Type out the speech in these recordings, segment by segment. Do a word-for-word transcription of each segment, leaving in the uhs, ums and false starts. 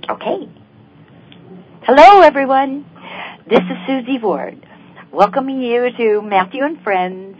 Okay. Hello, everyone. This is Susie Ward, welcoming you to Matthew and Friends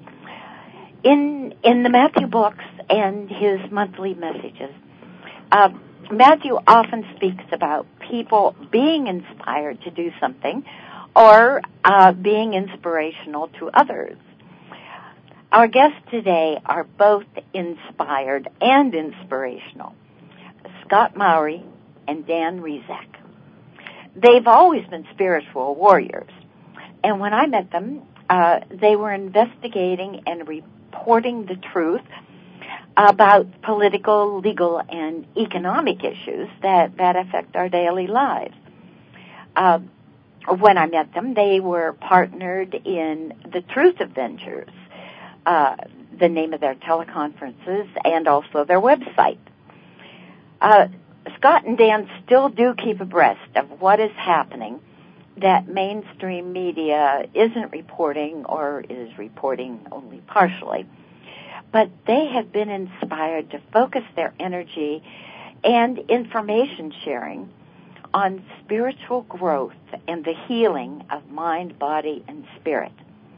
in in the Matthew books and his monthly messages. Uh, Matthew often speaks about people being inspired to do something or uh, being inspirational to others. Our guests today are both inspired and inspirational, Scott Mowry and Dan Rezac. They've always been spiritual warriors, and when I met them, uh, they were investigating and reporting the truth about political, legal, and economic issues that, that affect our daily lives. Uh, when I met them, they were partnered in the Truth Adventures, uh, the name of their teleconferences, and also their website. Uh, Scott and Dan still do keep abreast of what is happening that mainstream media isn't reporting or is reporting only partially. But they have been inspired to focus their energy and information sharing on spiritual growth and the healing of mind, body, and spirit.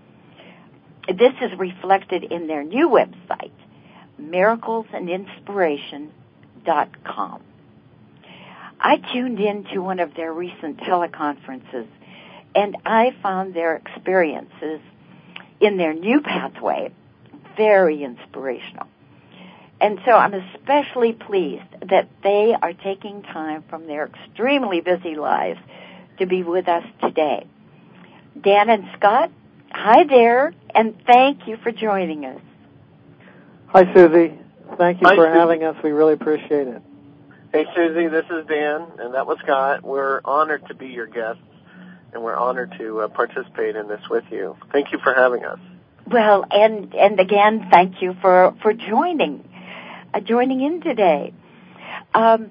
This is reflected in their new website, miracles and inspiration dot com. I tuned in to one of their recent teleconferences, and I found their experiences in their new pathway very inspirational. And so I'm especially pleased that they are taking time from their extremely busy lives to be with us today. Dan and Scott, hi there, and thank you for joining us. Hi, Susie. Thank you Hi, for Susie. having us. We really appreciate it. Hey, Susie, this is Dan, and that was Scott. We're honored to be your guests, and we're honored to uh, participate in this with you. Thank you for having us. Well, and and again, thank you for, for joining, uh, joining in today. Um,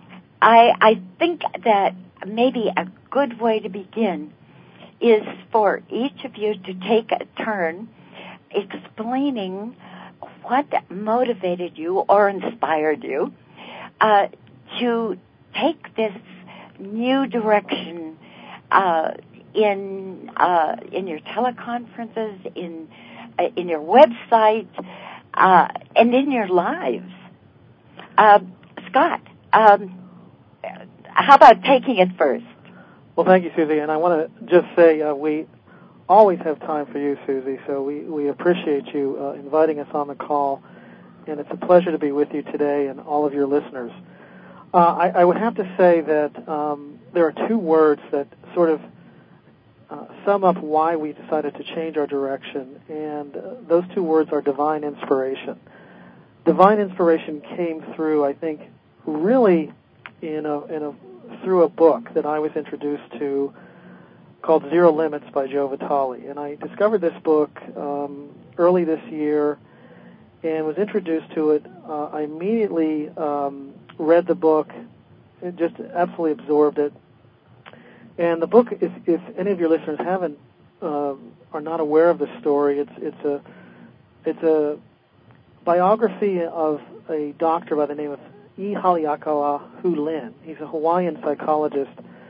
I I think that maybe a good way to begin is for each of you to take a turn explaining what motivated you or inspired you uh, to take this new direction uh, in uh, in your teleconferences, in uh, in your website, uh, and in your lives. Uh, Scott, um, how about taking it first? Well, thank you, Susie. And I want to just say uh, we always have time for you, Susie, so we, we appreciate you uh, inviting us on the call, and it's a pleasure to be with you today and all of your listeners. Uh, I, I would have to say that um, there are two words that sort of uh, sum up why we decided to change our direction, and uh, those two words are divine inspiration. Divine inspiration came through, I think, really in a, in a through a book that I was introduced to called Zero Limits by Joe Vitale. And I discovered this book um, early this year and was introduced to it. Uh, I immediately um, read the book, and just absolutely absorbed it. And the book, if, if any of your listeners haven't uh, are not aware of the story, it's it's a it's a biography of a doctor by the name of E. Haleakala Hu-Lin. He's a Hawaiian psychologist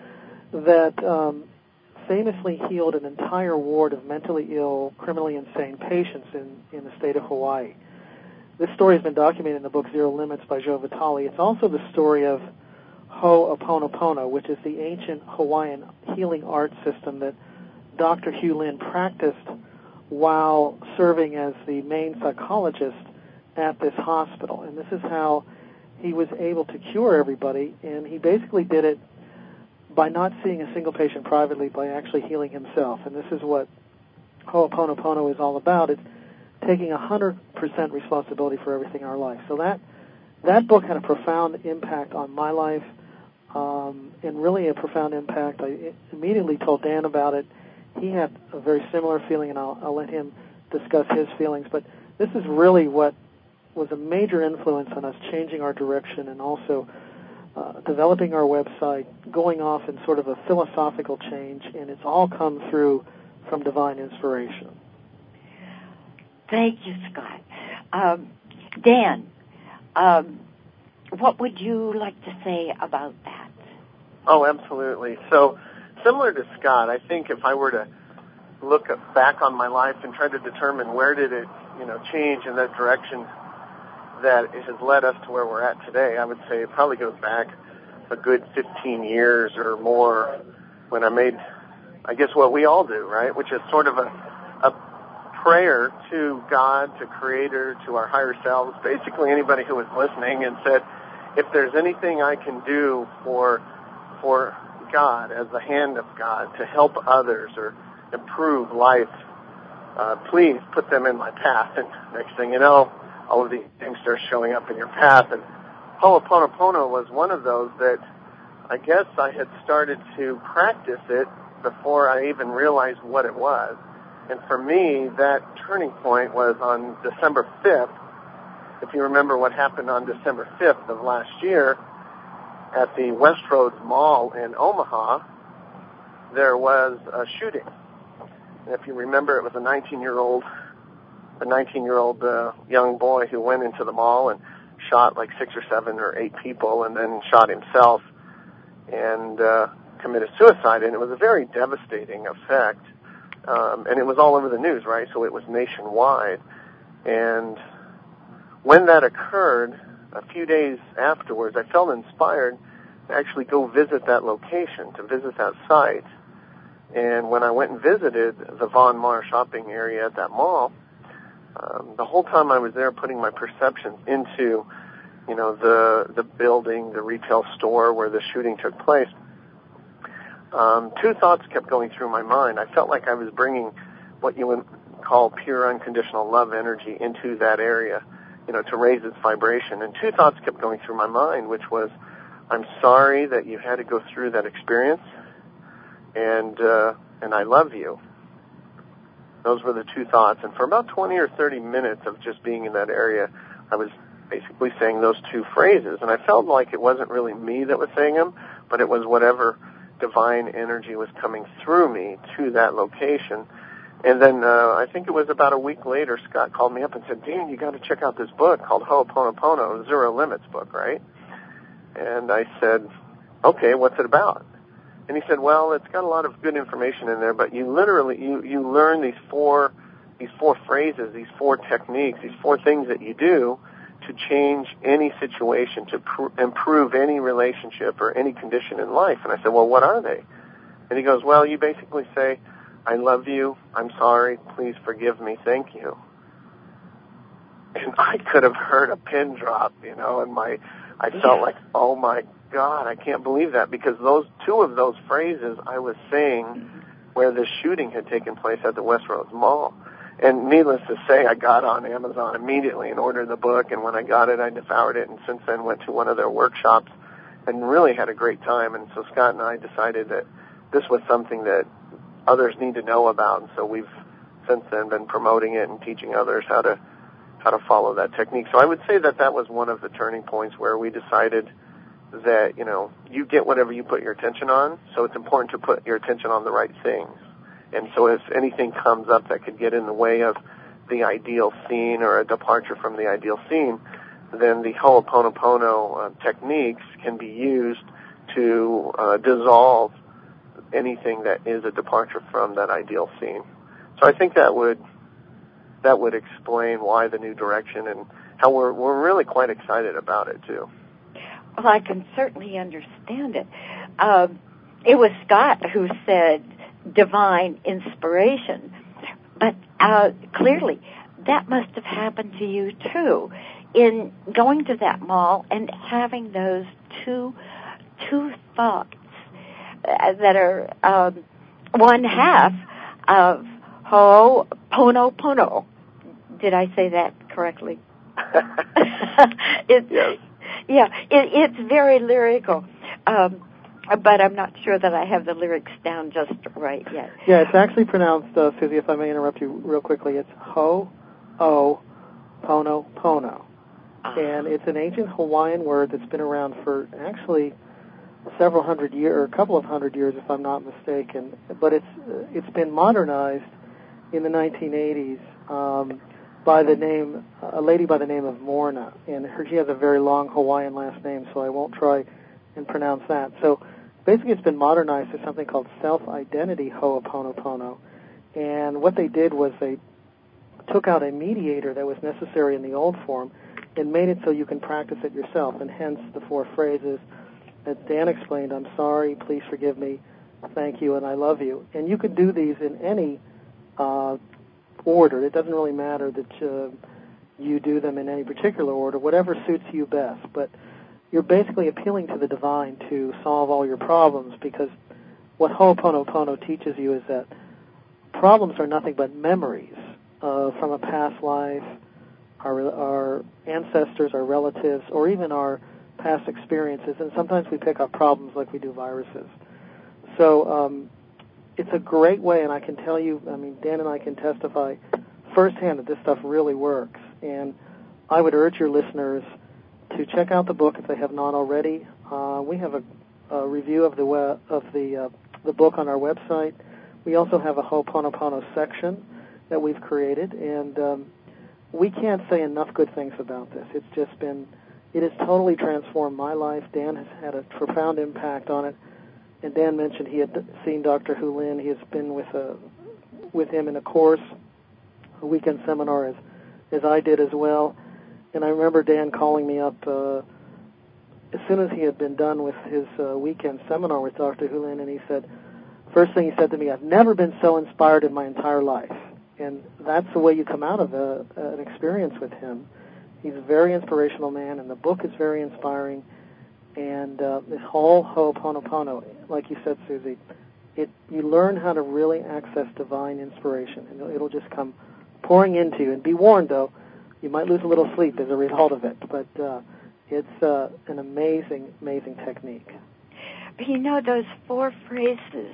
that um, famously healed an entire ward of mentally ill, criminally insane patients in, in the state of Hawaii. This story has been documented in the book Zero Limits by Joe Vitale. It's also the story of Ho'oponopono, which is the ancient Hawaiian healing art system that Doctor Hu-Lin practiced while serving as the main psychologist at this hospital. And this is how he was able to cure everybody, and he basically did it by not seeing a single patient privately, by actually healing himself. And this is what Ho'oponopono is all about. It's taking one hundred percent responsibility for everything in our life. So that that book had a profound impact on my life, um, and really a profound impact. I immediately told Dan about it. He had a very similar feeling, and I'll, I'll let him discuss his feelings. But this is really what was a major influence on us changing our direction and also uh, developing our website, going off in sort of a philosophical change, and it's all come through from divine inspiration. Thank you, Scott. Um, Dan, um, what would you like to say about that? Oh, absolutely. So, similar to Scott, I think if I were to look back on my life and try to determine where did it, you know, change in that direction that it has led us to where we're at today, I would say it probably goes back a good fifteen years or more when I made, I guess, what we all do, right, which is sort of a, a prayer to God, to Creator, to our higher selves, basically anybody who was listening, and said, if there's anything I can do for for God, as the hand of God, to help others or improve life, uh, please put them in my path. And next thing you know, all of these things start showing up in your path. And Ho'oponopono was one of those that I guess I had started to practice it before I even realized what it was. And for me, that turning point was on December fifth. If you remember what happened on December fifth of last year at the Westroads Mall in Omaha, there was a shooting. And if you remember, it was a nineteen-year-old, a nineteen-year-old uh, young boy who went into the mall and shot like six or seven or eight people, and then shot himself and uh, committed suicide. And it was a very devastating effect. Um, and it was all over the news, right? So it was nationwide. And when that occurred, a few days afterwards, I felt inspired to actually go visit that location, to visit that site. And when I went and visited the Von Maur shopping area at that mall, um, the whole time I was there putting my perceptions into, you know, the the building, the retail store where the shooting took place, um, two thoughts kept going through my mind. I felt like I was bringing what you would call pure unconditional love energy into that area, you know, to raise its vibration. And two thoughts kept going through my mind, which was, I'm sorry that you had to go through that experience, and uh, and I love you. Those were the two thoughts. And for about twenty or thirty minutes of just being in that area, I was basically saying those two phrases. And I felt like it wasn't really me that was saying them, but it was whatever divine energy was coming through me to that location. And then uh, I think it was about a week later, Scott called me up and said, Dan, you got to check out this book called Ho'oponopono, Zero Limits book, right? And I said, okay, what's it about? And he said, well, it's got a lot of good information in there, but you literally, you, you learn these four, these four phrases, these four techniques, these four things that you do to change any situation, to pr- improve any relationship or any condition in life. And I said, well, what are they? And he goes, well, you basically say, I love you, I'm sorry, please forgive me, thank you. And I could have heard a pin drop, you know, and my, I felt like, oh my God, I can't believe that, because those two of those phrases I was saying where the shooting had taken place at the Westroads Mall. And needless to say, I got on Amazon immediately and ordered the book, and when I got it, I devoured it, and since then went to one of their workshops and really had a great time. And so Scott and I decided that this was something that others need to know about, and so we've since then been promoting it and teaching others how to how to follow that technique. So I would say that that was one of the turning points where we decided that, you know, you get whatever you put your attention on, so it's important to put your attention on the right things. And so if anything comes up that could get in the way of the ideal scene or a departure from the ideal scene, then the Ho'oponopono uh, techniques can be used to uh, dissolve anything that is a departure from that ideal scene. So I think that would that would explain why the new direction and how we're we're really quite excited about it too. Well, I can certainly understand it. Um, it was Scott who said divine inspiration, but uh, clearly that must have happened to you too, in going to that mall and having those two two thoughts that are um, one half of Ho'oponopono. Did I say that correctly? it's, yes. Yeah, it, it's very lyrical, um, but I'm not sure that I have the lyrics down just right yet. Yeah, it's actually pronounced, uh, Susie, if I may interrupt you real quickly, it's Ho'oponopono. Uh-huh. And it's an ancient Hawaiian word that's been around for actually several hundred years, or a couple of hundred years, if I'm not mistaken. But it's uh, it's been modernized in the nineteen eighties um, by the name a lady by the name of Morna, and her she has a very long Hawaiian last name, so I won't try and pronounce that. So basically it's been modernized to something called self-identity Ho'oponopono. And what they did was they took out a mediator that was necessary in the old form and made it so you can practice it yourself, and hence the four phrases as Dan explained: I'm sorry, please forgive me, thank you, and I love you. And you could do these in any uh, order. It doesn't really matter that uh, you do them in any particular order, whatever suits you best. But you're basically appealing to the divine to solve all your problems, because what Ho'oponopono teaches you is that problems are nothing but memories uh, from a past life, our, our ancestors, our relatives, or even our past experiences. And sometimes we pick up problems like we do viruses. So um, it's a great way, and I can tell you, I mean, Dan and I can testify firsthand that this stuff really works. And I would urge your listeners to check out the book if they have not already. Uh, we have a, a review of the web, of the uh, the book on our website. We also have a Ho'oponopono section that we've created, and um, we can't say enough good things about this. It's just been, it has totally transformed my life. Dan has had a profound impact on it, and Dan mentioned he had seen Doctor Hu Lin. He has been with a, with him in a course, a weekend seminar, as as I did as well. And I remember Dan calling me up uh, as soon as he had been done with his uh, weekend seminar with Doctor Hu Lin, and he said, first thing he said to me, I've never been so inspired in my entire life. And that's the way you come out of a, an experience with him. He's a very inspirational man, and the book is very inspiring. And uh, this whole Ho'oponopono, like you said, Susie, it you learn how to really access divine inspiration, and it'll, it'll just come pouring into you. And be warned, though, you might lose a little sleep as a result of it, but uh, it's uh, an amazing, amazing technique. You know, those four phrases,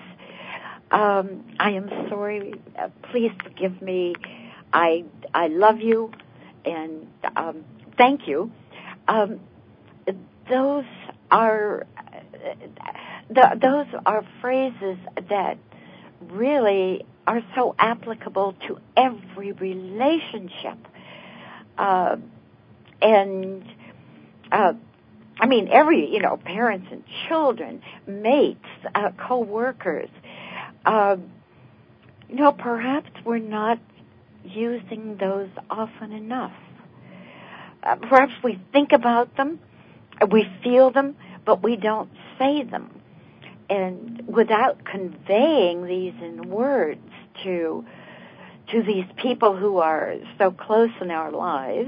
um, I am sorry, uh, please forgive me, I I love you, and um, thank you. Um, those are the, those are phrases that really are so applicable to every relationship. Uh, and, uh, I mean, every, you know, parents and children, mates, uh, co-workers. Uh, you know, perhaps we're not using those often enough. Uh, perhaps we think about them, we feel them, but we don't say them. And without conveying these in words to to these people who are so close in our lives,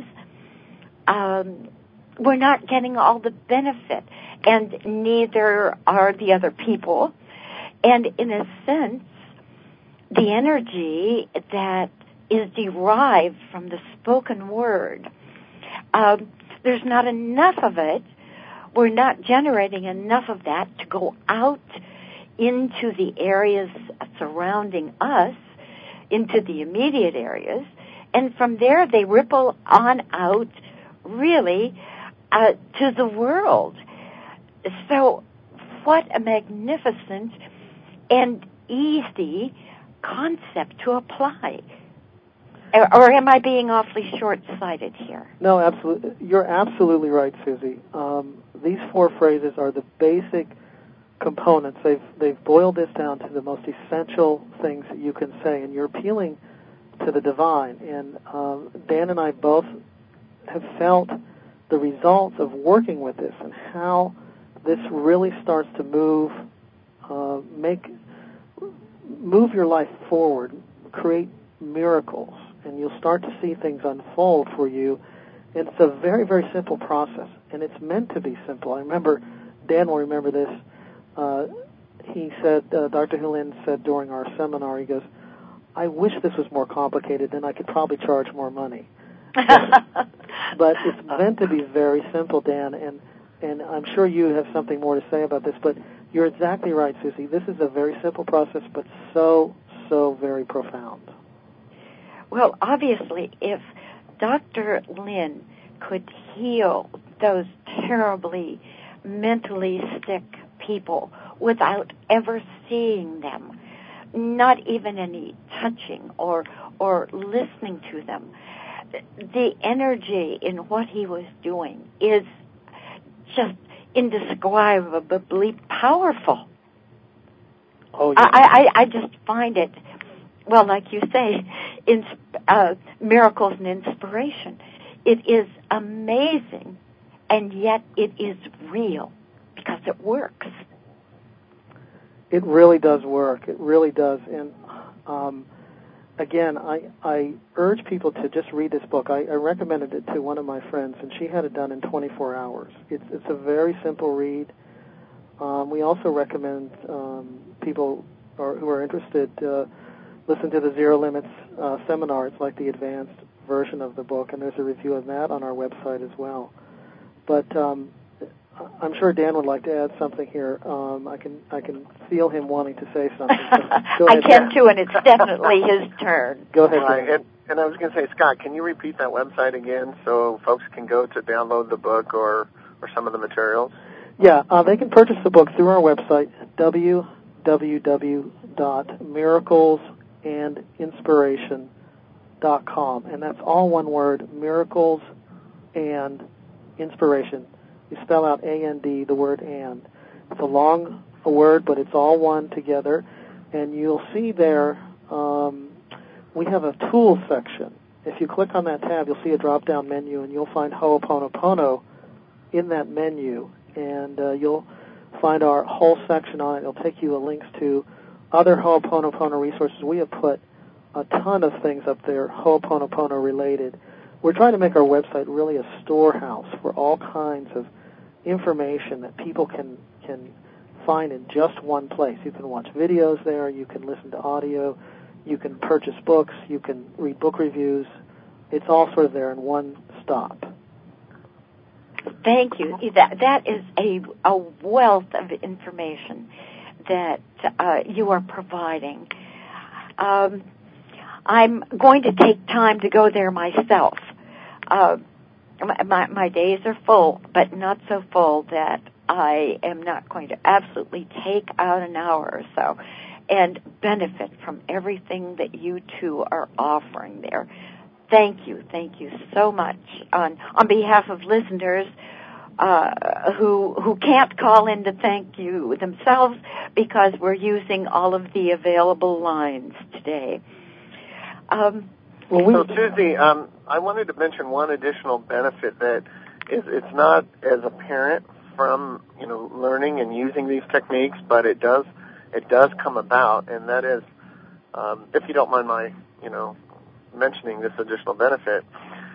um, we're not getting all the benefit, and neither are the other people. And in a sense, the energy that is derived from the spoken word, um, there's not enough of it. We're not generating enough of that to go out into the areas surrounding us, into the immediate areas, and from there they ripple on out, really, uh, to the world. So what a magnificent and easy concept to apply. Or, or am I being awfully short-sighted here? No, absolutely. You're absolutely right, Susie. Um, these four phrases are the basic components. They've they've boiled this down to the most essential things that you can say, and you're appealing to the divine. And um, Dan and I both have felt the results of working with this, and how this really starts to move, uh, make move your life forward, create miracles, and you'll start to see things unfold for you. It's a very, very simple process, and it's meant to be simple. I remember, Dan will remember this, uh, he said, uh, Doctor Hu Lin said during our seminar, he goes, I wish this was more complicated, then I could probably charge more money. But, but it's meant to be very simple, Dan, and, and I'm sure you have something more to say about this, but you're exactly right, Susie. This is a very simple process, but so, so very profound. Well, obviously, if Doctor Lin could heal those terribly mentally sick people without ever seeing them, not even any touching or or listening to them, the energy in what he was doing is just indescribably powerful. Oh, yeah. I, I, I just find it, well, like you say, in, uh, miracles and inspiration. It is amazing, and yet it is real because it works. It really does work. It really does. And um, again, I, I urge people to just read this book. I, I recommended it to one of my friends, and she had it done in twenty-four hours. It's, it's a very simple read. Um, we also recommend um, people or, who are interested uh, listen to the Zero Limits uh, seminar. It's like the advanced version of the book, and there's a review of that on our website as well. But um, I'm sure Dan would like to add something here. Um, I can I can feel him wanting to say something. So I can too, and it's definitely his turn. Go ahead, Right. Dan. And, and I was going to say, Scott, can you repeat that website again so folks can go to download the book or, or some of the materials? Yeah, uh, they can purchase the book through our website, w w w dot miracles and inspiration dot com, and that's all one word, miracles and inspiration. You spell out A N D, the word and. It's a long word, but it's all one together, and you'll see there um, we have a tools section. If you click on that tab, you'll see a drop-down menu, and you'll find Ho'oponopono in that menu, and uh, you'll find our whole section on it. It'll take you links to other Ho'oponopono resources. We have put a ton of things up there, Ho'oponopono related. We're trying to make our website really a storehouse for all kinds of information that people can can find in just one place. You can watch videos there, you can listen to audio, you can purchase books, you can read book reviews. It's all sort of there in one stop. Thank you. That that is a a wealth of information that uh, you are providing. Um, I'm going to take time to go there myself. Uh, my, my days are full, but not so full that I am not going to absolutely take out an hour or so and benefit from everything that you two are offering there. Thank you, thank you so much on on behalf of listeners uh, who who can't call in to thank you themselves because we're using all of the available lines today. Um, well, we, so, Susie, um, I wanted to mention one additional benefit that is it's not as apparent from you know learning and using these techniques, but it does it does come about, and that is, um, if you don't mind my you know. mentioning this additional benefit,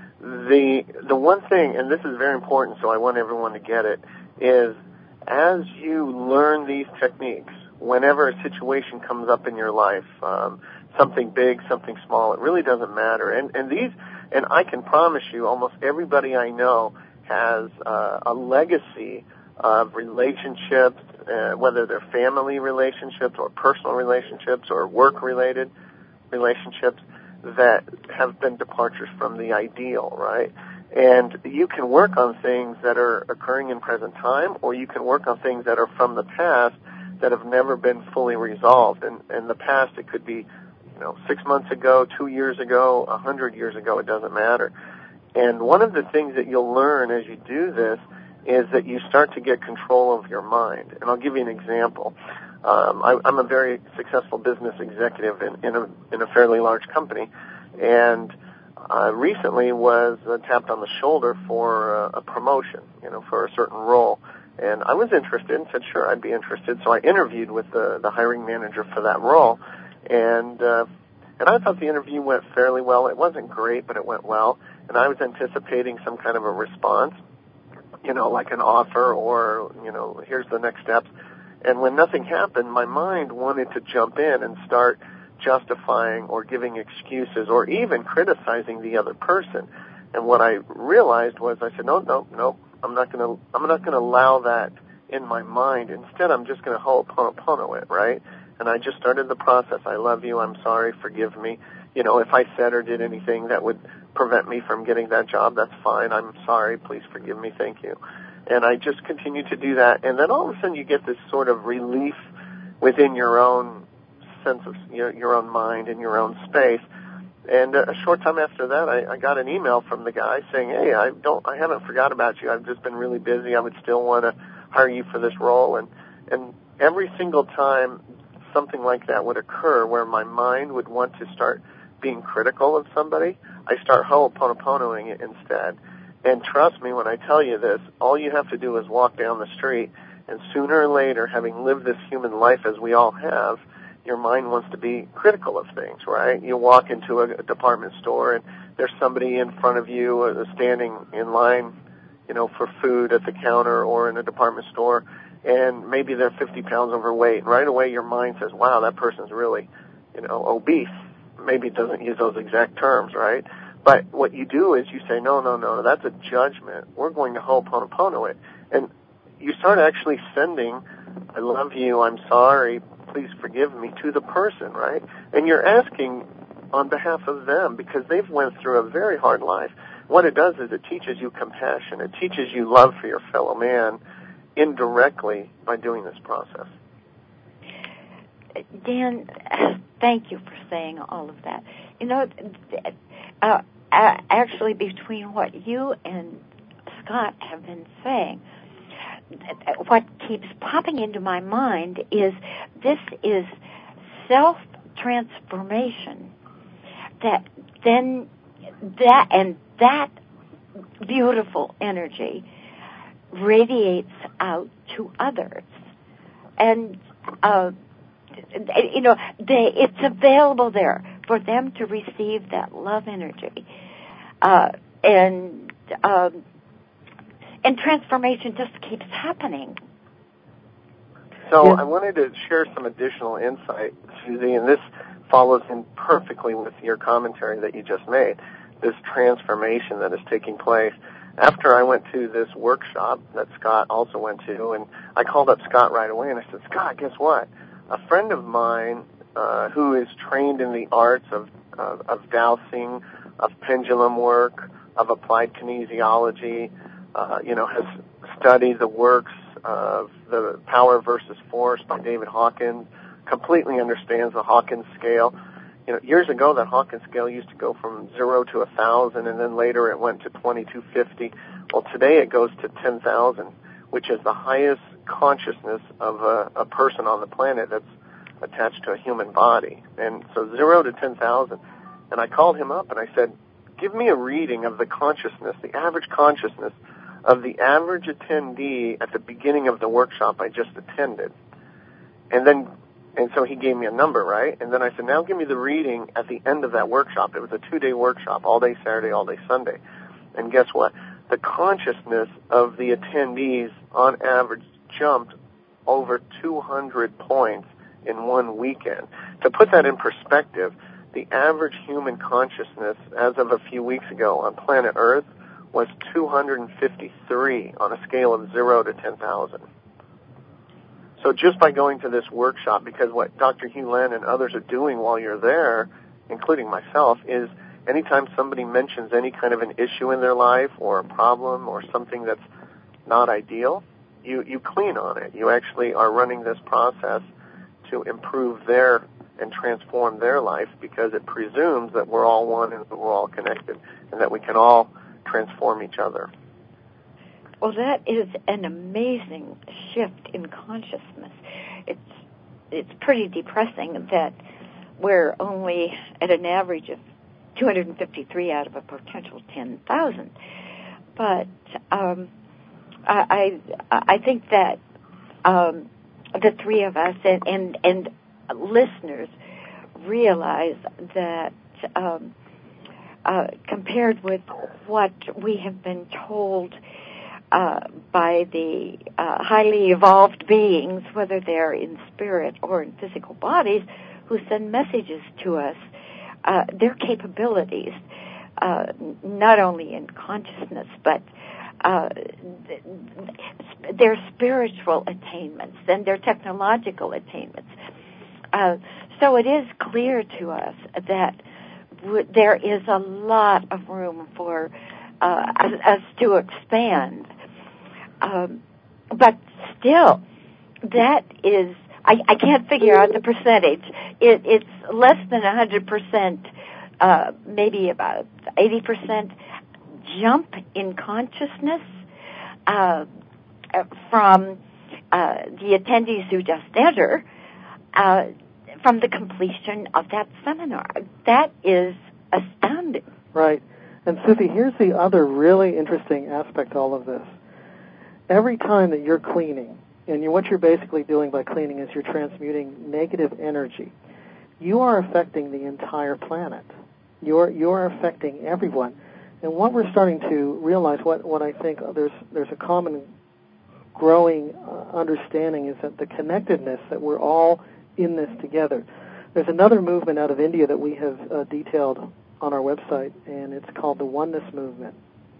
the the one thing, and this is very important, so I want everyone to get it, is as you learn these techniques, whenever a situation comes up in your life, um, something big, something small, it really doesn't matter. And and these, and I can promise you, almost everybody I know has uh, a legacy of relationships, uh, whether they're family relationships or personal relationships or work-related relationships, that have been departures from the ideal, right? And you can work on things that are occurring in present time, or you can work on things that are from the past that have never been fully resolved. And in the past, it could be, you know, six months ago, two years ago, a hundred years ago, it doesn't matter. And one of the things that you'll learn as you do this is that you start to get control of your mind. And I'll give you an example. Um, I, I'm a very successful business executive in, in, a, in a fairly large company, and uh, recently was uh, tapped on the shoulder for uh, a promotion, you know, for a certain role. And I was interested and said, sure, I'd be interested. So I interviewed with the, the hiring manager for that role, and uh, and I thought the interview went fairly well. It wasn't great, but it went well, and I was anticipating some kind of a response, you know, like an offer or, you know, here's the next steps. And when nothing happened, my mind wanted to jump in and start justifying or giving excuses or even criticizing the other person. And what I realized was, I said, no, no, no, I'm not going to, I'm not going to allow that in my mind. Instead, I'm just going to ho'oponopono it, right? And I just started the process. I love you. I'm sorry. Forgive me. You know, if I said or did anything that would prevent me from getting that job, that's fine. I'm sorry. Please forgive me. Thank you. And I just continue to do that. And then all of a sudden you get this sort of relief within your own sense of your, your own mind and your own space. And a short time after that, I, I got an email from the guy saying, hey, I don't, I haven't forgot about you. I've just been really busy. I would still want to hire you for this role. And, and every single time something like that would occur where my mind would want to start being critical of somebody, I start ho'oponoponoing it instead. And trust me when I tell you this, all you have to do is walk down the street, and sooner or later, having lived this human life as we all have, your mind wants to be critical of things, right? You walk into a, a department store, and there's somebody in front of you uh, standing in line, you know, for food at the counter or in a department store, and maybe they're fifty pounds overweight. And right away, your mind says, wow, that person's really, you know, obese. Maybe it doesn't use those exact terms, right? But what you do is you say, no, no, no, that's a judgment. We're going to ho'oponopono it. And you start actually sending, I love you, I'm sorry, please forgive me, to the person, right? And you're asking on behalf of them because they've went through a very hard life. What it does is it teaches you compassion. It teaches you love for your fellow man indirectly by doing this process. Dan, thank you for saying all of that. You know, uh, actually between what you and Scott have been saying, what keeps popping into my mind is this is self-transformation that then that and that beautiful energy radiates out to others. And, uh, you know, they, it's available there for them to receive that love energy. Uh, and, um, and transformation just keeps happening. So yeah. I wanted to share some additional insight, Susie, and this follows in perfectly with your commentary that you just made, this transformation that is taking place. After I went to this workshop that Scott also went to, and I called up Scott right away, and I said, Scott, guess what? A friend of mine uh, who is trained in the arts of, uh, of dowsing, of pendulum work, of applied kinesiology, uh, you know, has studied the works of the Power versus Force by David Hawkins, completely understands the Hawkins scale. You know, years ago, that Hawkins scale used to go from zero to a thousand, and then later it went to twenty-two fifty. Well, today it goes to ten thousand, which is the highest consciousness of a, a person on the planet that's attached to a human body. And so zero to ten thousand. And I called him up and I said, give me a reading of the consciousness, the average consciousness of the average attendee at the beginning of the workshop I just attended. And then, and so he gave me a number, right? And then I said, now give me the reading at the end of that workshop. It was a two-day workshop, all day Saturday, all day Sunday. And guess what? The consciousness of the attendees on average jumped over two hundred points in one weekend. To put that in perspective, the average human consciousness as of a few weeks ago on planet Earth was two hundred fifty-three on a scale of zero to ten thousand. So just by going to this workshop, because what Doctor Hugh Len and others are doing while you're there, including myself, is anytime somebody mentions any kind of an issue in their life or a problem or something that's not ideal, you, you clean on it. You actually are running this process to improve their and transform their life because it presumes that we're all one and that we're all connected and that we can all transform each other. Well, that is an amazing shift in consciousness. It's it's pretty depressing that we're only at an average of two hundred fifty-three out of a potential ten thousand. But um, I, I I think that um, the three of us and, and, and listeners realize that um, uh, compared with what we have been told Uh, by the uh, highly evolved beings, whether they're in spirit or in physical bodies, who send messages to us, uh, their capabilities, uh, not only in consciousness, but uh, their spiritual attainments and their technological attainments. Uh, so it is clear to us that w- there is a lot of room for uh, us, us to expand. Um, but still, that is, I, I can't figure out the percentage. It, it's less than one hundred percent, uh, maybe about eighty percent jump in consciousness uh, from uh, the attendees who just enter. uh, from the completion of that seminar. That is astounding. Right. And Susie, here's the other really interesting aspect to all of this. Every time that you're cleaning, and you, what you're basically doing by cleaning is you're transmuting negative energy, you are affecting the entire planet. You're you're affecting everyone. And what we're starting to realize, what, what I think there's there's a common growing uh, understanding is that the connectedness, that we're all in this together. There's another movement out of India that we have uh, detailed on our website, and it's called the Oneness Movement.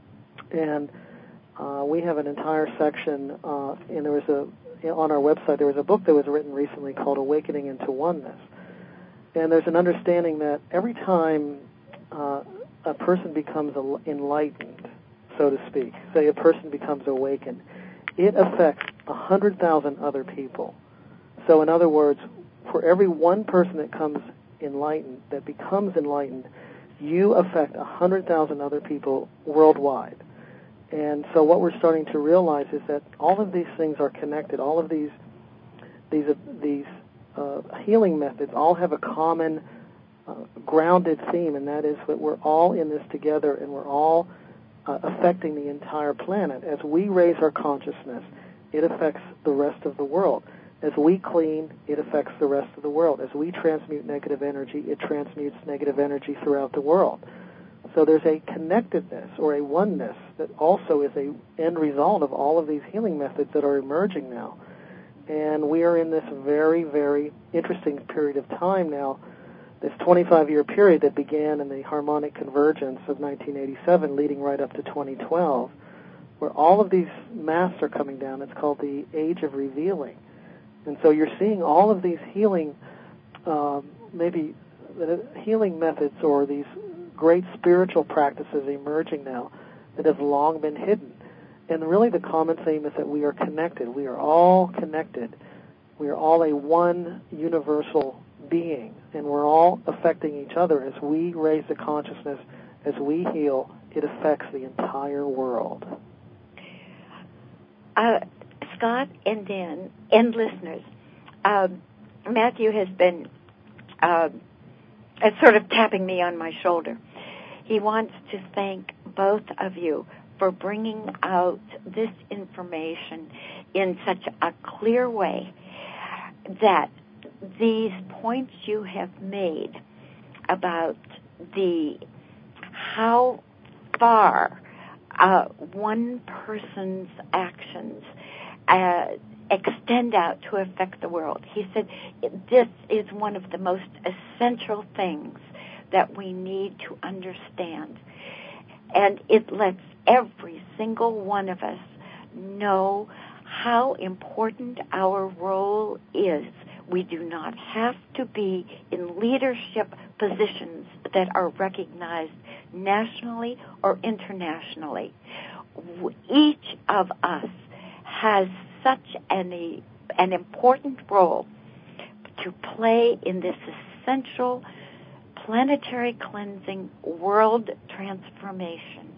And uh, we have an entire section, uh, and there was a, on our website, there was a book that was written recently called Awakening into Oneness. And there's an understanding that every time uh, a person becomes enlightened, so to speak, say a person becomes awakened, it affects one hundred thousand other people. So in other words, for every one person that comes enlightened, that becomes enlightened, you affect one hundred thousand other people worldwide. And so what we're starting to realize is that all of these things are connected. All of these these uh, these uh, healing methods all have a common uh, grounded theme, and that is that we're all in this together, and we're all uh, affecting the entire planet. As we raise our consciousness, it affects the rest of the world. As we clean, it affects the rest of the world. As we transmute negative energy, it transmutes negative energy throughout the world. So there's a connectedness or a oneness that also is a end result of all of these healing methods that are emerging now. And we are in this very, very interesting period of time now, this twenty-five-year period that began in the harmonic convergence of nineteen eighty-seven leading right up to twenty twelve, where all of these masks are coming down. It's called the Age of Revealing. And so you're seeing all of these healing, um, maybe healing methods or these great spiritual practices emerging now that have long been hidden. And really the common theme is that we are connected. We are all connected. We are all a one universal being, and we're all affecting each other. As we raise the consciousness, as we heal, it affects the entire world. Uh, Scott and Dan and listeners, um, Matthew has been uh, sort of tapping me on my shoulder. He wants to thank both of you for bringing out this information in such a clear way that these points you have made about the how far uh, one person's actions uh, extend out to affect the world. He said this is one of the most essential things that we need to understand. And it lets every single one of us know how important our role is. We do not have to be in leadership positions that are recognized nationally or internationally. Each of us has such an, an important role to play in this essential planetary cleansing world transformation.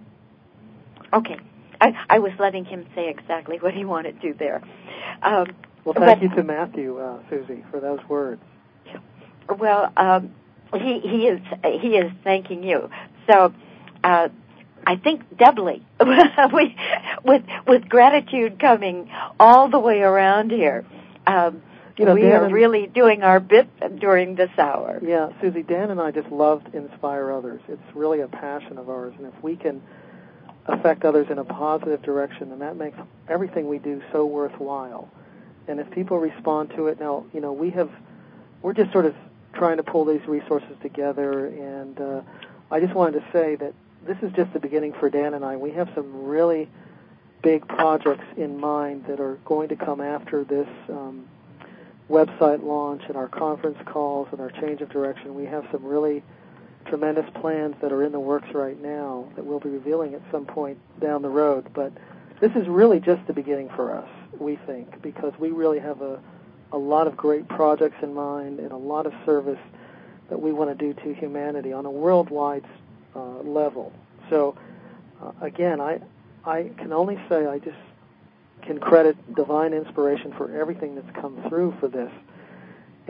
Okay, I, I was letting him say exactly what he wanted to there. Um, well, thank but, you to Matthew, uh, Susie, for those words. Well, um, he he is he is thanking you. So, uh, I think doubly we, with with gratitude coming all the way around here. Um, You know, we Dan are and, really doing our bit during this hour. Yeah, Susie, Dan and I just love to inspire others. It's really a passion of ours, and if we can affect others in a positive direction, then that makes everything we do so worthwhile. And if people respond to it, now, you know, we have, we're just sort of trying to pull these resources together, and uh, I just wanted to say that this is just the beginning for Dan and I. We have some really big projects in mind that are going to come after this um website launch and our conference calls and our change of direction. We have some really tremendous plans that are in the works right now that we'll be revealing at some point down the road. But this is really just the beginning for us, we think, because we really have a, a lot of great projects in mind and a lot of service that we want to do to humanity on a worldwide uh, level. So, uh, again, I I can only say I just can credit divine inspiration for everything that's come through for this.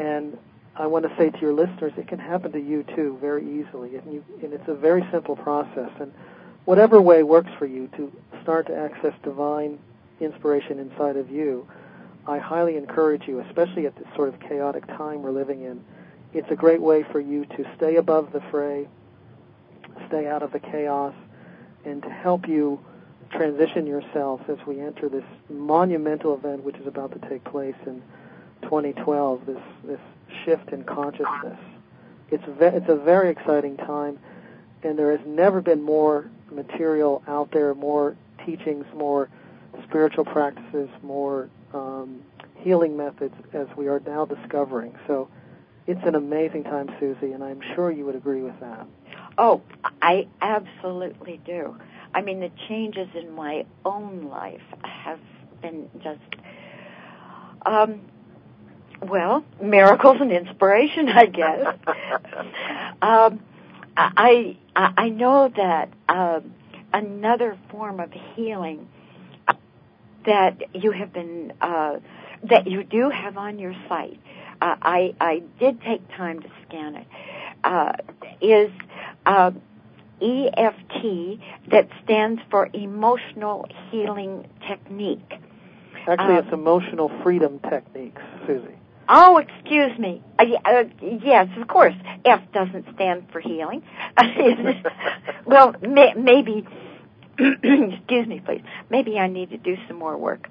And I want to say to your listeners, it can happen to you too very easily, and, you, and it's a very simple process. And whatever way works for you to start to access divine inspiration inside of you, I highly encourage you, especially at this sort of chaotic time we're living in. It's a great way for you to stay above the fray, stay out of the chaos, and to help you transition yourself as we enter this monumental event which is about to take place in twenty twelve, this this shift in consciousness. It's ve- it's a very exciting time, and there has never been more material out there, more teachings, more spiritual practices, more um, healing methods as we are now discovering. So it's an amazing time, Susie, and I'm sure you would agree with that. Oh, I absolutely do. I mean, the changes in my own life have been just, um, well, miracles and inspiration, I guess. um, I, I I know that um, another form of healing that you have been uh, that you do have on your site, uh, I I did take time to scan it, uh, is uh, E F T, that stands for Emotional Healing Technique. Actually, uh, it's Emotional Freedom Techniques, Susie. Oh, excuse me. Uh, uh, yes, of course. F doesn't stand for healing. Well, may, maybe, excuse me, please. Maybe I need to do some more work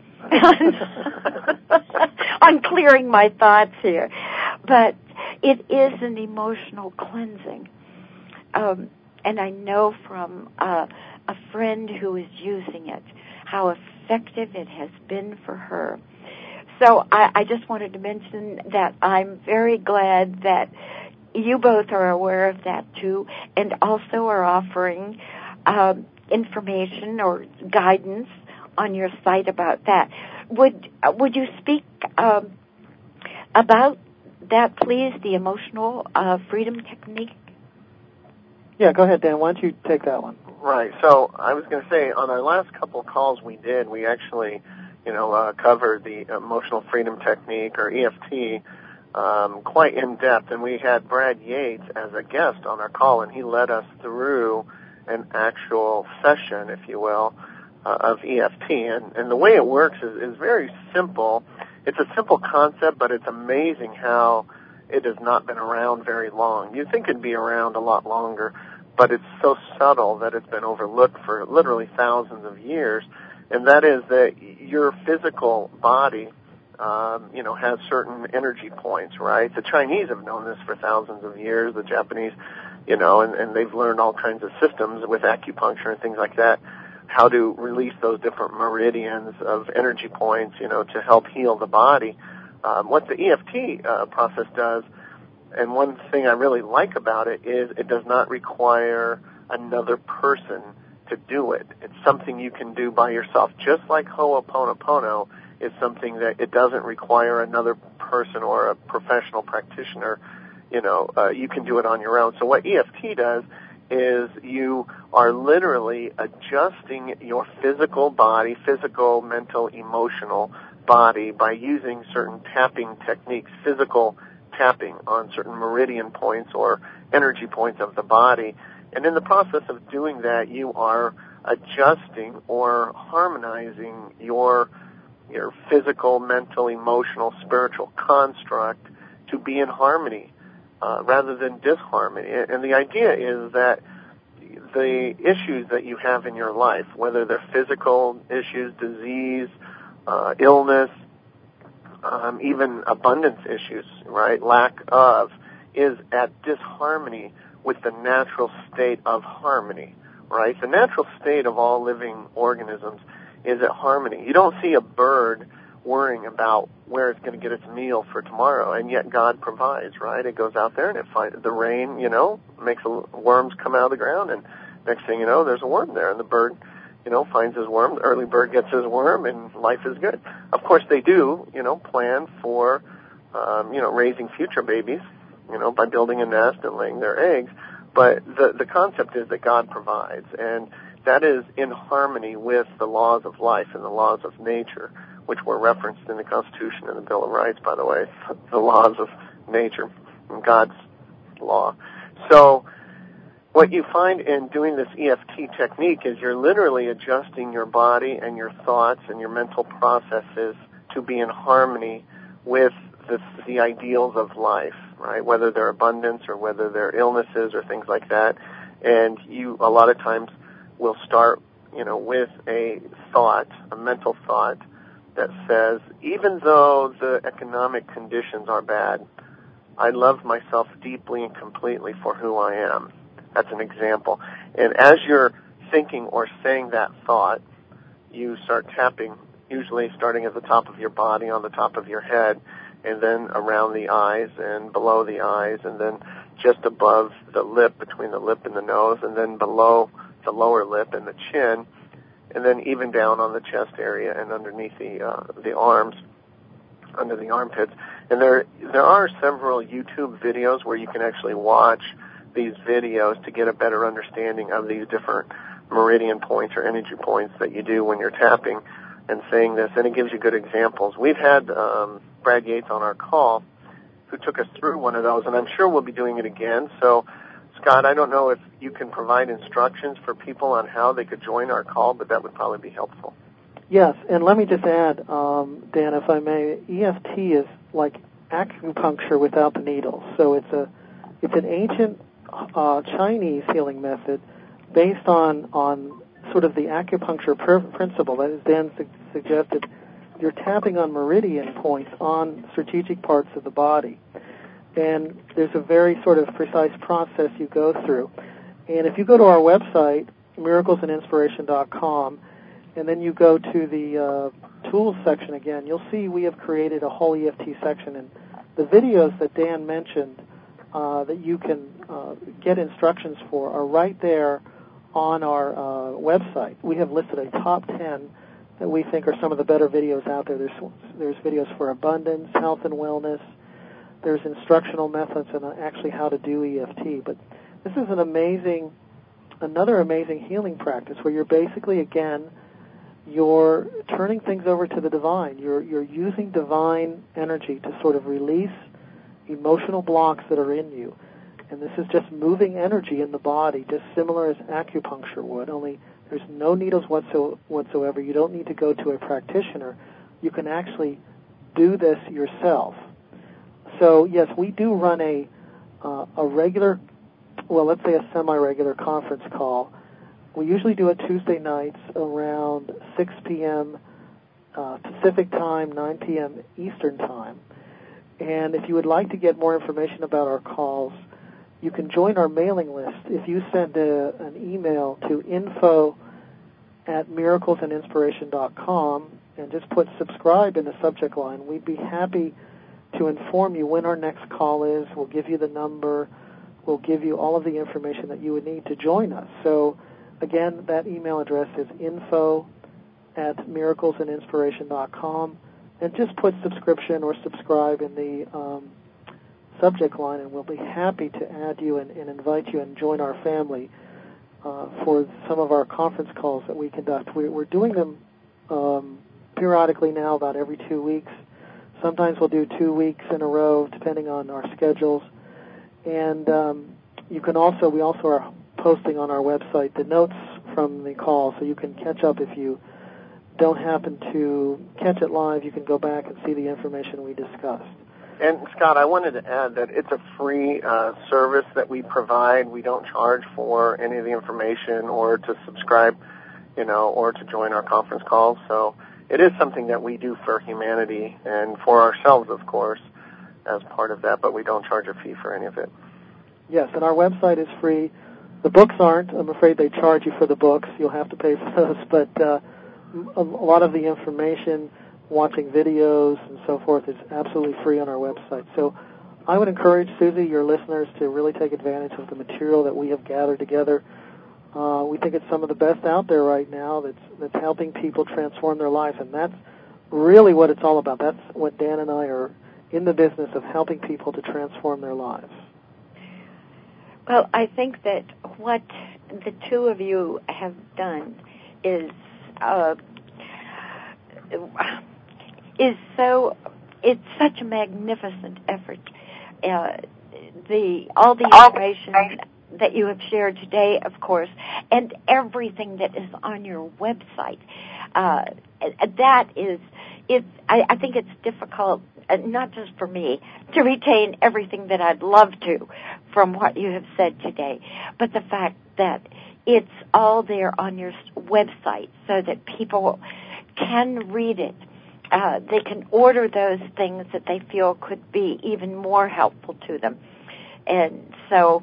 on clearing my thoughts here. But it is an emotional cleansing. Um, and I know from uh, a friend who is using it how effective it has been for her. So I, I just wanted to mention that I'm very glad that you both are aware of that too, and also are offering um, information or guidance on your site about that. Would uh, would you speak um, about that, please? The emotional uh, freedom technique. Yeah, go ahead, Dan. Why don't you take that one? Right. So I was going to say, on our last couple of calls we did, we actually, you know, uh, covered the emotional freedom technique, or E F T, um, quite in depth. And we had Brad Yates as a guest on our call, and he led us through an actual session, if you will, uh, of E F T. And, and the way it works is, is very simple. It's a simple concept, but it's amazing how it has not been around very long. You'd think it'd be around a lot longer, but it's so subtle that it's been overlooked for literally thousands of years. And that is that your physical body, um, you know, has certain energy points, right? The Chinese have known this for thousands of years, the Japanese, you know, and, and they've learned all kinds of systems with acupuncture and things like that, how to release those different meridians of energy points, you know, to help heal the body. Um, what the E F T uh, process does, and one thing I really like about it, is it does not require another person to do it. It's something you can do by yourself. Just like Ho'oponopono is something that it doesn't require another person or a professional practitioner. You know, uh, you can do it on your own. So what E F T does is you are literally adjusting your physical body, physical, mental, emotional body, by using certain tapping techniques, physical tapping on certain meridian points or energy points of the body. And in the process of doing that, you are adjusting or harmonizing your your physical, mental, emotional, spiritual construct to be in harmony uh, rather than disharmony. And the idea is that the issues that you have in your life, whether they're physical issues, disease, uh, illness, um, even abundance issues, right, lack of, is at disharmony with the natural state of harmony, right? The natural state of all living organisms is at harmony. You don't see a bird worrying about where it's going to get its meal for tomorrow, and yet God provides, right? It goes out there and it finds the rain, you know, makes worms come out of the ground, and next thing you know, there's a worm there, and the bird, you know, finds his worm, the early bird gets his worm, and life is good. Of course, they do, you know, plan for, um, you know, raising future babies, you know, by building a nest and laying their eggs. But the the concept is that God provides, and that is in harmony with the laws of life and the laws of nature, which were referenced in the Constitution and the Bill of Rights, by the way, the laws of nature, God's law. So what you find in doing this E F T technique is you're literally adjusting your body and your thoughts and your mental processes to be in harmony with the, the ideals of life, right? Whether they're abundance or whether they're illnesses or things like that. And you, a lot of times, will start, you know, with a thought, a mental thought that says, even though the economic conditions are bad, I love myself deeply and completely for who I am. That's an example. And as you're thinking or saying that thought, you start tapping, usually starting at the top of your body, on the top of your head, and then around the eyes and below the eyes, and then just above the lip, between the lip and the nose, and then below the lower lip and the chin, and then even down on the chest area and underneath the uh, the arms, under the armpits. And there there are several YouTube videos where you can actually watch these videos to get a better understanding of these different meridian points or energy points that you do when you're tapping and saying this, and it gives you good examples. We've had um, Brad Yates on our call who took us through one of those, and I'm sure we'll be doing it again. So, Scott, I don't know if you can provide instructions for people on how they could join our call, but that would probably be helpful. Yes, and let me just add, um, Dan, if I may, E F T is like acupuncture without the needles. So it's a it's an ancient uh, Chinese healing method based on on sort of the acupuncture pr- principle. That is, Dan su- suggested, you're tapping on meridian points on strategic parts of the body. And there's a very sort of precise process you go through. And if you go to our website, miracles and inspiration dot com, and then you go to the uh, tools section again, you'll see we have created a whole E F T section. And the videos that Dan mentioned uh, that you can uh, get instructions for are right there on our uh, website. We have listed a top ten that we think are some of the better videos out there. There's, there's videos for abundance, health and wellness. There's instructional methods and actually how to do E F T. But this is an amazing, another amazing healing practice where you're basically, again, you're turning things over to the divine. You're you're using divine energy to sort of release emotional blocks that are in you. And this is just moving energy in the body, just similar as acupuncture would, only there's no needles whatsoever. You don't need to go to a practitioner. You can actually do this yourself. So, yes, we do run a uh, a regular, well, let's say a semi-regular conference call. We usually do it Tuesday nights around six p.m. Uh, Pacific time, nine p.m. Eastern time. And if you would like to get more information about our calls, you can join our mailing list. If you send a, an email to info at miracles and inspiration dot com and just put subscribe in the subject line, we'd be happy to inform you when our next call is. We'll give you the number. We'll give you all of the information that you would need to join us. So, again, that email address is info at miracles and inspiration dot com, and just put subscription or subscribe in the um, subject line, and we'll be happy to add you and, and invite you and join our family uh, for some of our conference calls that we conduct. We, we're doing them um, periodically now, about every two weeks. Sometimes we'll do two weeks in a row, depending on our schedules. And um, you can also, we also are posting on our website the notes from the call, so you can catch up if you don't happen to catch it live. You can go back and see the information we discussed. And, Scott, I wanted to add that it's a free uh, service that we provide. We don't charge for any of the information or to subscribe, you know, or to join our conference calls. So it is something that we do for humanity and for ourselves, of course, as part of that, but we don't charge a fee for any of it. Yes, and our website is free. The books aren't. I'm afraid they charge you for the books. You'll have to pay for those, but uh, a lot of the information, watching videos and so forth, is absolutely free on our website. So I would encourage, Susie, your listeners to really take advantage of the material that we have gathered together. Uh, we think it's some of the best out there right now that's that's helping people transform their lives, and that's really what it's all about. That's what Dan and I are in the business of, helping people to transform their lives. Well, I think that what the two of you have done is uh, is so, it's such a magnificent effort. uh, the all the information that you have shared today, of course, and everything that is on your website. Uh, that is, it's, I, I think it's difficult, uh, not just for me, to retain everything that I'd love to from what you have said today, but the fact that it's all there on your website so that people can read it. Uh, they can order those things that they feel could be even more helpful to them. And so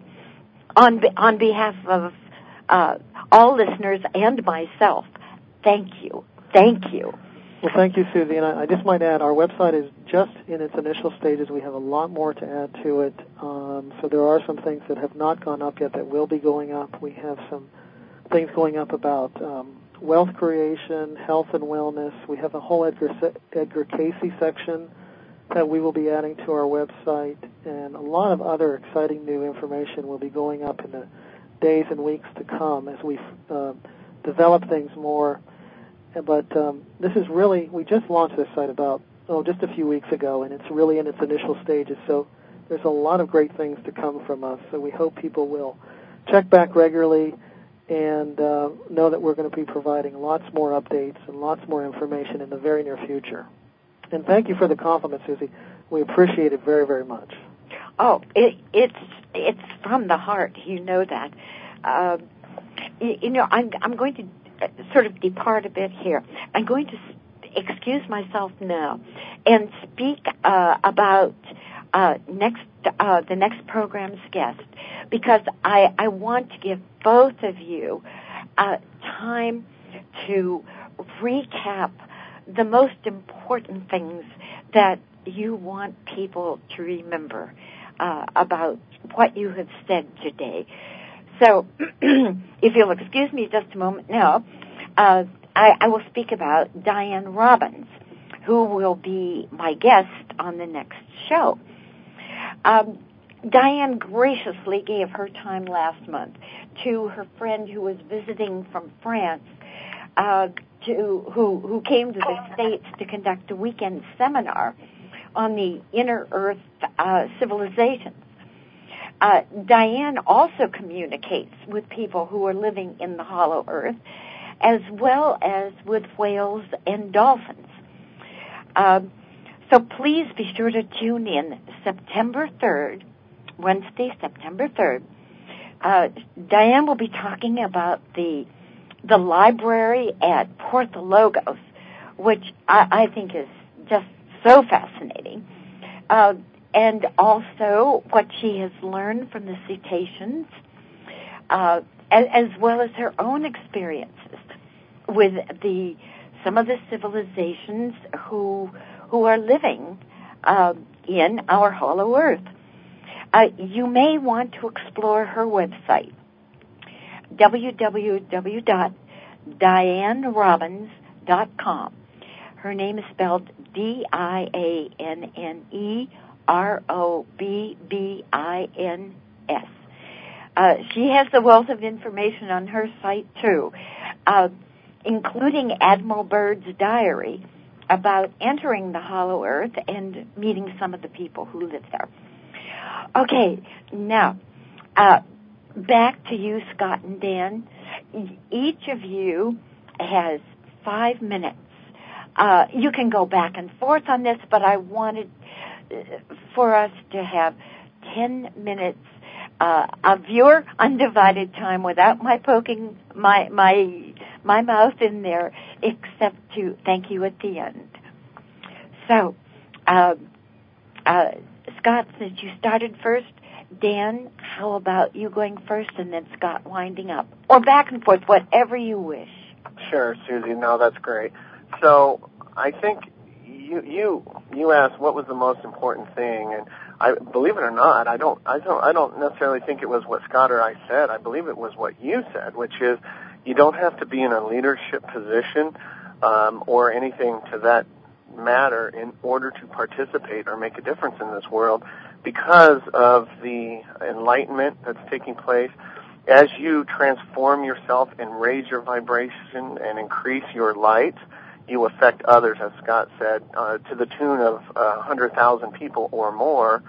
on be- on behalf of uh, all listeners and myself, thank you. Thank you. Well, thank you, Susie. And I, I just might add, our website is just in its initial stages. We have a lot more to add to it. Um, so there are some things that have not gone up yet that will be going up. We have some things going up about um, wealth creation, health and wellness. We have a whole Edgar, Edgar Casey section that we will be adding to our website, and a lot of other exciting new information will be going up in the days and weeks to come as we uh, develop things more. But um, this is really, we just launched this site about, oh, just a few weeks ago, and it's really in its initial stages, so there's a lot of great things to come from us, so we hope people will check back regularly and uh, know that we're going to be providing lots more updates and lots more information in the very near future. And thank you for the compliment, Susie. We appreciate it very, very much. Oh, it, it's it's from the heart. You know that. Uh, you, you know, I'm I'm going to sort of depart a bit here. I'm going to excuse myself now and speak uh, about uh, next uh, the next program's guest, because I I want to give both of you uh, time to recap the most important things that you want people to remember uh, about what you have said today. So, if you'll excuse me just a moment now, uh, I, I will speak about Diane Robbins, who will be my guest on the next show. Um, Diane graciously gave her time last month to her friend who was visiting from France, uh, to, who, who came to the States to conduct a weekend seminar on the inner Earth uh, civilizations. Uh, Diane also communicates with people who are living in the hollow Earth, as well as with whales and dolphins. Uh, so please be sure to tune in September third, Wednesday, September third. Uh, Diane will be talking about the the library at Porthologos, which I, I think is just so fascinating, uh, and also what she has learned from the cetaceans, uh, as, as well as her own experiences with the some of the civilizations who who are living uh, in our hollow Earth. Uh, you may want to explore her website, w w w dot diane robbins dot com. Her name is spelled D I A N N E R O B B I N S. Uh, she has a wealth of information on her site, too, uh, including Admiral Byrd's diary about entering the hollow Earth and meeting some of the people who live there. Okay, now, uh, back to you, Scott and Dan. Each of you has five minutes. Uh, you can go back and forth on this, but I wanted for us to have ten minutes uh, of your undivided time without my poking my my my mouth in there, except to thank you at the end. So, uh, uh, Scott, since you started first, Dan, how about you going first and then Scott winding up? Or back and forth, whatever you wish. Sure, Susie. No, that's great. So I think you you you asked what was the most important thing, and I believe it or not, I don't I don't I don't necessarily think it was what Scott or I said. I believe it was what you said, which is you don't have to be in a leadership position um, or anything to that matter in order to participate or make a difference in this world, because of the enlightenment that's taking place. As you transform yourself and raise your vibration and increase your light, you affect others, as Scott said, uh, to the tune of uh, one hundred thousand people or more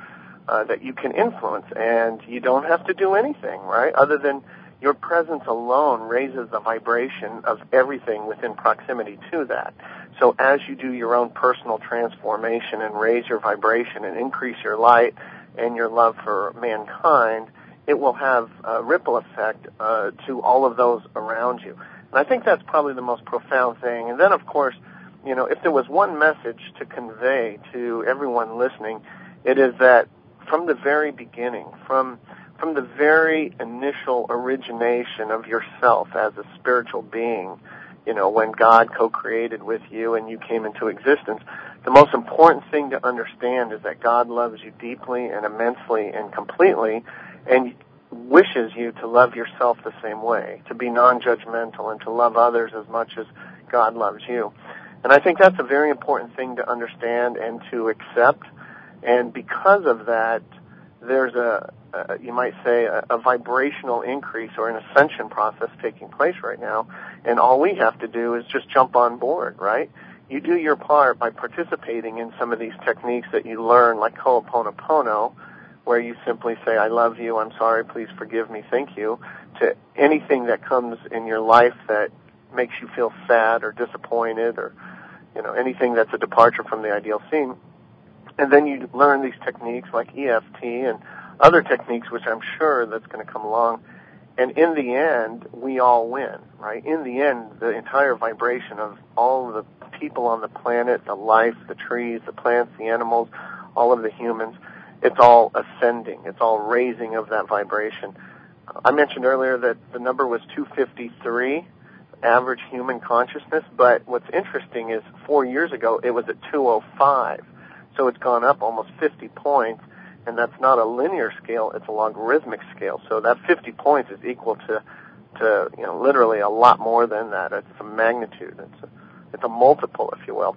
uh, that you can influence, and you don't have to do anything, right, other than your presence alone raises the vibration of everything within proximity to that. So as you do your own personal transformation and raise your vibration and increase your light and your love for mankind, it will have a ripple effect uh, to all of those around you. And I think that's probably the most profound thing. And then, of course, you know, if there was one message to convey to everyone listening, it is that from the very beginning, from from the very initial origination of yourself as a spiritual being, you know, when God co-created with you and you came into existence, the most important thing to understand is that God loves you deeply and immensely and completely, and wishes you to love yourself the same way, to be non-judgmental and to love others as much as God loves you. And I think that's a very important thing to understand and to accept. And because of that, there's a, a you might say, a, a vibrational increase or an ascension process taking place right now. And all we have to do is just jump on board, right? You do your part by participating in some of these techniques that you learn, like Ho'oponopono, where you simply say, I love you, I'm sorry, please forgive me, thank you, to anything that comes in your life that makes you feel sad or disappointed or, you know, anything that's a departure from the ideal scene. And then you learn these techniques like E F T and other techniques, which I'm sure that's going to come along. And in the end, we all win, right? In the end, the entire vibration of all the people on the planet, the life, the trees, the plants, the animals, all of the humans, it's all ascending. It's all raising of that vibration. I mentioned earlier that the number was two fifty-three, average human consciousness, but what's interesting is four years ago it was at two oh five. So it's gone up almost fifty points, and that's not a linear scale, it's a logarithmic scale. So that fifty points is equal to, to you know, literally a lot more than that. It's a magnitude. It's a, it's a multiple, if you will.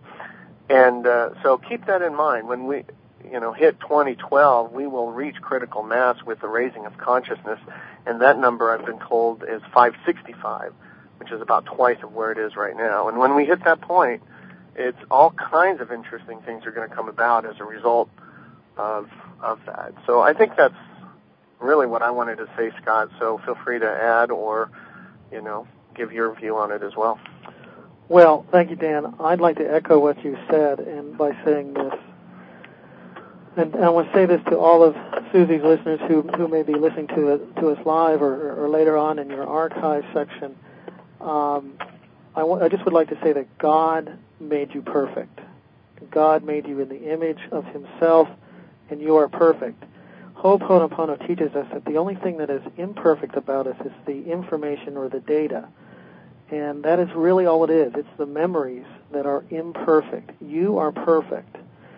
And uh, so keep that in mind. When we, you know, hit twenty twelve, we will reach critical mass with the raising of consciousness, and that number, I've been told, is five sixty-five, which is about twice of where it is right now. And when we hit that point, it's all kinds of interesting things are going to come about as a result of of that. So I think that's really what I wanted to say, Scott. So feel free to add or, you know, give your view on it as well. Well, thank you, Dan. I'd like to echo what you said, and by saying this, and I want to say this to all of Susie's listeners who who may be listening to it, to us live or, or later on in your archive section. Um, I, w- I just would like to say that God made you perfect. God made you in the image of Himself, and you are perfect. Ho'oponopono teaches us that the only thing that is imperfect about us is the information or the data. And that is really all it is. It's the memories that are imperfect. You are perfect.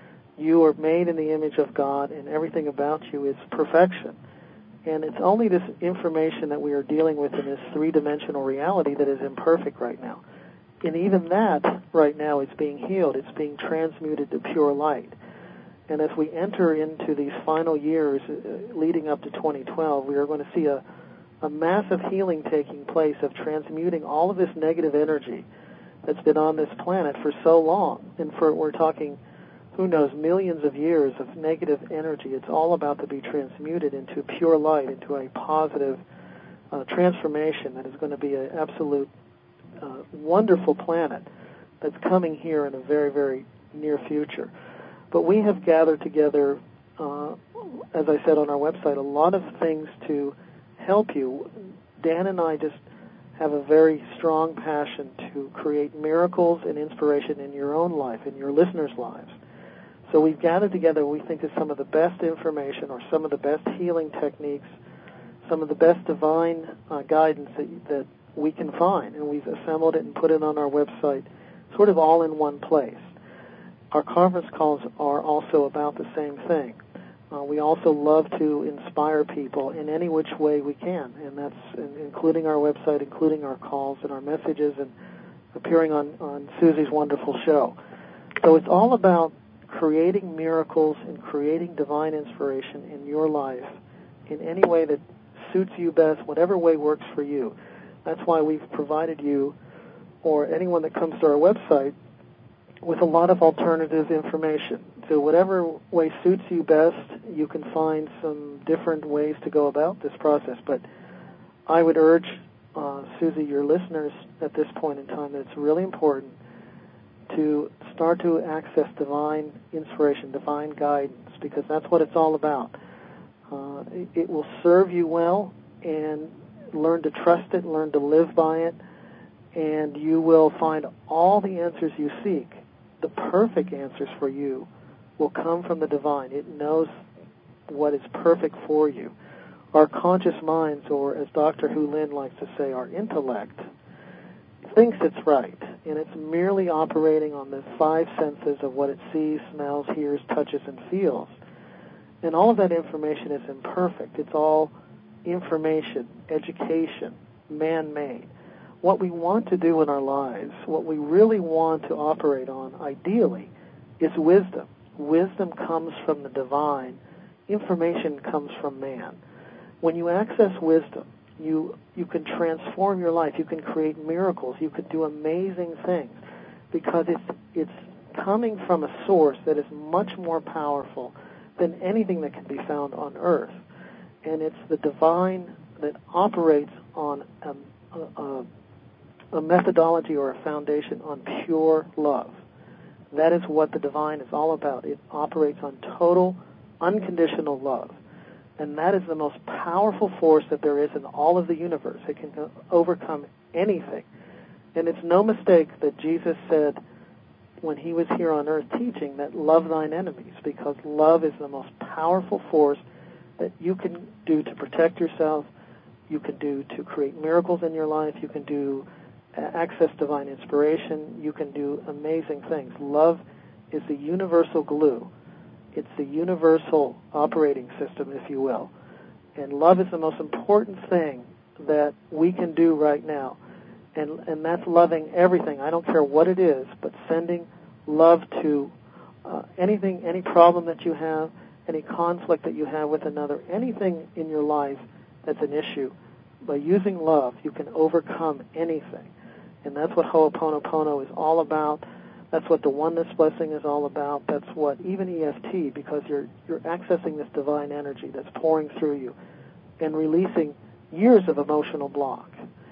You are made in the image of God, and everything about you is perfection. And it's only this information that we are dealing with in this three-dimensional reality that is imperfect right now. And even that, right now, is being healed. It's being transmuted to pure light. And as we enter into these final years uh, leading up to twenty twelve, we are going to see a, a massive healing taking place of transmuting all of this negative energy that's been on this planet for so long. And for we're talking, who knows, millions of years of negative energy. It's all about to be transmuted into pure light, into a positive uh, transformation that is going to be an absolute uh, wonderful planet that's coming here in a very, very near future. But we have gathered together, uh, as I said on our website, a lot of things to help you. Dan and I just have a very strong passion to create miracles and inspiration in your own life, in your listeners' lives. So we've gathered together, we think, is some of the best information or some of the best healing techniques, some of the best divine uh, guidance that, that we can find. And we've assembled it and put it on our website, sort of all in one place. Our conference calls are also about the same thing. Uh, we also love to inspire people in any which way we can, and that's in, including our website, including our calls and our messages, and appearing on, on Susie's wonderful show. So it's all about creating miracles and creating divine inspiration in your life in any way that suits you best, whatever way works for you. That's why we've provided you, or anyone that comes to our website, with a lot of alternative information. So whatever way suits you best, you can find some different ways to go about this process. But I would urge, uh, Susie, your listeners at this point in time, that it's really important to start to access divine inspiration, divine guidance, because that's what it's all about. Uh, it, it will serve you well, and learn to trust it, learn to live by it, and you will find all the answers you seek. The perfect answers for you will come from the divine. It knows what is perfect for you. Our conscious minds, or as Doctor Hu Lin likes to say, our intellect, thinks it's right, and it's merely operating on the five senses of what it sees, smells, hears, touches, and feels. And all of that information is imperfect. It's all information, education, man-made. What we want to do in our lives, what we really want to operate on, ideally, is wisdom. Wisdom comes from the divine. Information comes from man. When you access wisdom, you you can transform your life. You can create miracles. You could do amazing things, because it's it's coming from a source that is much more powerful than anything that can be found on earth. And it's the divine that operates on a, a, a methodology or a foundation on pure love. That is what the divine is all about. It operates on total, unconditional love. And that is the most powerful force that there is in all of the universe. It can overcome anything. And it's no mistake that Jesus said when he was here on earth teaching that love thine enemies, because love is the most powerful force that you can do to protect yourself, you can do to create miracles in your life, you can do uh, access divine inspiration, you can do amazing things. Love is the universal glue. It's the universal operating system, if you will. And love is the most important thing that we can do right now. And and that's loving everything. I don't care what it is, but sending love to uh, anything, any problem that you have, any conflict that you have with another, anything in your life that's an issue. By using love, you can overcome anything. And that's what Ho'oponopono is all about. That's what the oneness blessing is all about. That's what even E F T, because you're you're accessing this divine energy that's pouring through you and releasing years of emotional block.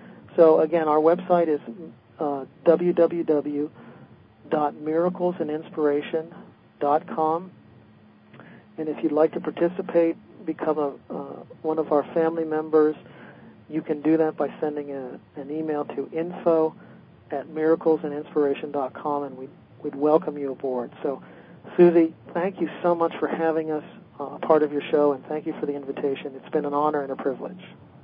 So again, our website is uh, w w w dot miracles and inspiration dot com. And if you'd like to participate, become a uh, one of our family members, you can do that by sending a, an email to info at miracles and inspiration dot com, and we'd, we'd welcome you aboard. So, Susie, thank you so much for having us uh, part of your show, and thank you for the invitation. It's been an honor and a privilege.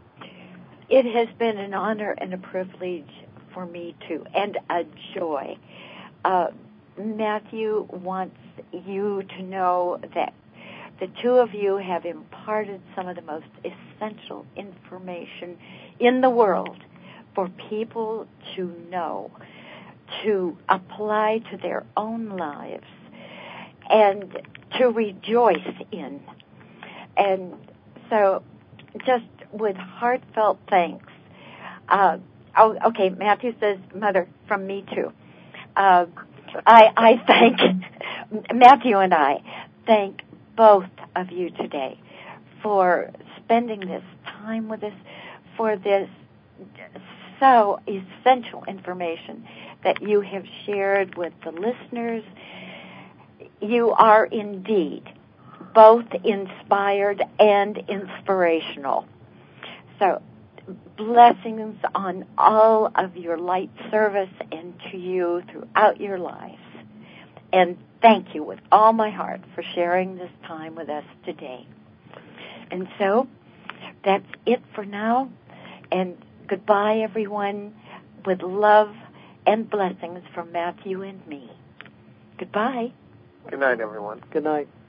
It has been an honor and a privilege for me, too, and a joy. Uh, Matthew wants you to know that the two of you have imparted some of the most essential information in the world for people to know, to apply to their own lives, and to rejoice in. And so just with heartfelt thanks. Uh, oh, okay, Matthew says, Mother, from me too. Uh, I, I thank, Matthew and I thank both of you today for spending this time with us, for this so essential information that you have shared with the listeners. You are indeed both inspired and inspirational. So blessings on all of your light service and to you throughout your lives. And thank you with all my heart for sharing this time with us today. And so that's it for now. And goodbye, everyone, with love and blessings from Matthew and me. Goodbye. Good night, everyone. Good night.